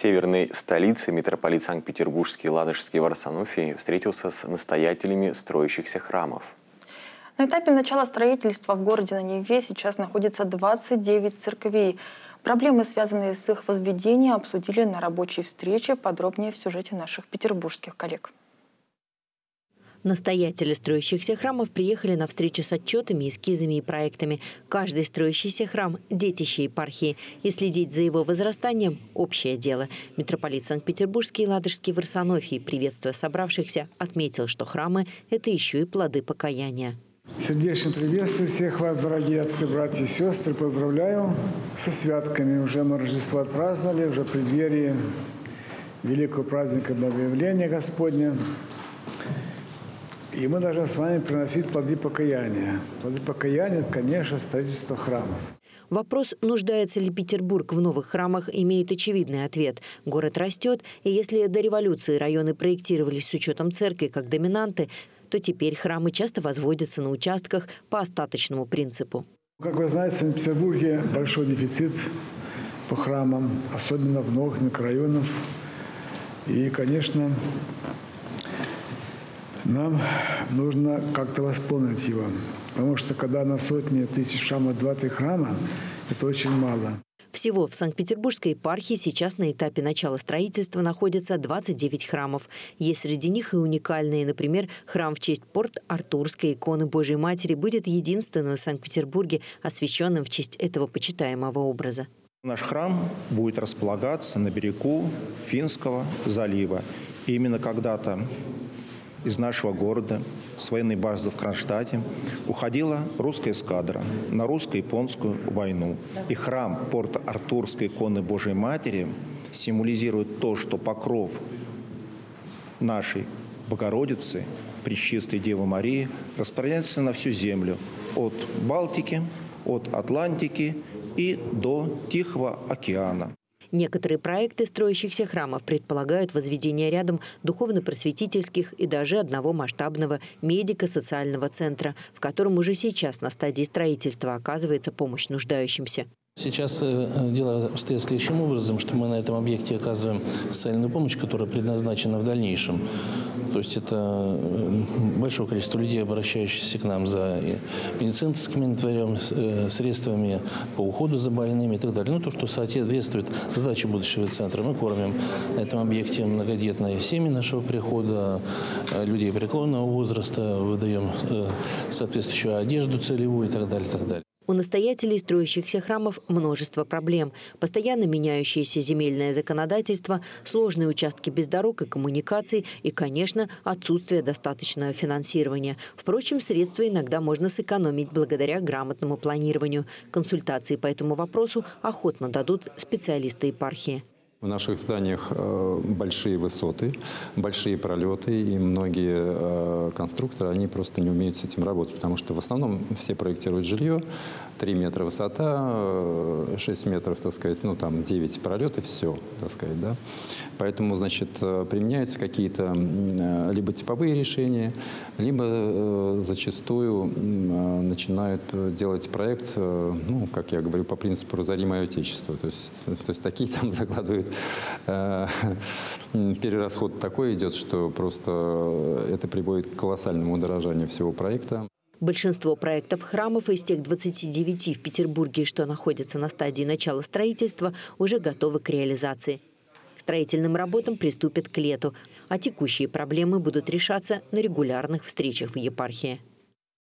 северной столице митрополит Санкт-Петербургский и Ладожский Варсонофий встретился с настоятелями строящихся храмов. На этапе начала строительства в городе на Неве сейчас находится 29 церквей. Проблемы, связанные с их возведением, обсудили на рабочей встрече. Подробнее в сюжете наших петербургских коллег. Настоятели строящихся храмов приехали на встречу с отчетами, эскизами и проектами. Каждый строящийся храм – детище епархии. И следить за его возрастанием – общее дело. Митрополит Санкт-Петербургский и Ладожский Варсонофий, приветствуя собравшихся, отметил, что храмы – это еще и плоды покаяния. Сердечно приветствую всех вас, дорогие отцы, братья и сестры. Поздравляю со святками. Уже мы Рождество отпраздновали, уже в преддверии великого праздника Богоявления Господня. И мы должны с вами приносить плоды покаяния. Плоды покаяния – это, конечно, строительство храмов. Вопрос, нуждается ли Петербург в новых храмах, имеет очевидный ответ. Город растет, и если до революции районы проектировались с учетом церкви как доминанты, то теперь храмы часто возводятся на участках по остаточному принципу. Как вы знаете, в Санкт-Петербурге большой дефицит по храмам, особенно в новых микрорайонах. И, конечно, нам нужно как-то восполнить его. Потому что когда на сотни тысяч храмов 2-3 храма, это очень мало. Всего в Санкт-Петербургской епархии сейчас на этапе начала строительства находится 29 храмов. Есть среди них и уникальные. Например, храм в честь Порт-Артурской иконы Божией Матери будет единственным в Санкт-Петербурге, освященным в честь этого почитаемого образа. Наш храм будет располагаться на берегу Финского залива. И именно когда-то из нашего города, с военной базы в Кронштадте, уходила русская эскадра на русско-японскую войну. И храм Порт-Артурской иконы Божией Матери символизирует то, что покров нашей Богородицы, Пречистой Девы Марии, распространяется на всю землю. От Балтики, от Атлантики и до Тихого океана. Некоторые проекты строящихся храмов предполагают возведение рядом духовно-просветительских и даже одного масштабного медико-социального центра, в котором уже сейчас на стадии строительства оказывается помощь нуждающимся. Сейчас дело обстоит следующим образом, что мы на этом объекте оказываем социальную помощь, которая предназначена в дальнейшем. То есть это большое количество людей, обращающихся к нам за медицинским инвентарем, средствами по уходу за больными и так далее. Ну, то, что соответствует задаче будущего центра. Мы кормим на этом объекте многодетные семьи нашего прихода, людей преклонного возраста, выдаем соответствующую одежду целевую и так далее, и так далее. У настоятелей строящихся храмов множество проблем. Постоянно меняющееся земельное законодательство, сложные участки без дорог и коммуникаций и, конечно, отсутствие достаточного финансирования. Впрочем, средства иногда можно сэкономить благодаря грамотному планированию. Консультации по этому вопросу охотно дадут специалисты епархии. В наших зданиях большие высоты, большие пролеты, и многие конструкторы, они просто не умеют с этим работать, потому что в основном все проектируют жилье, 3 метра высота, 6 метров, так сказать, ну там 9 пролетов, все, так сказать, да. Поэтому, значит, применяются какие-то либо типовые решения, либо зачастую начинают делать проект, ну, как я говорю, по принципу «разори мое отечество». То есть такие там закладывают. Перерасход такой идет, что просто это приводит к колоссальному удорожанию всего проекта. Большинство проектов храмов из тех 29 в Петербурге, что находятся на стадии начала строительства, уже готовы к реализации. К строительным работам приступят к лету, а текущие проблемы будут решаться на регулярных встречах в епархии.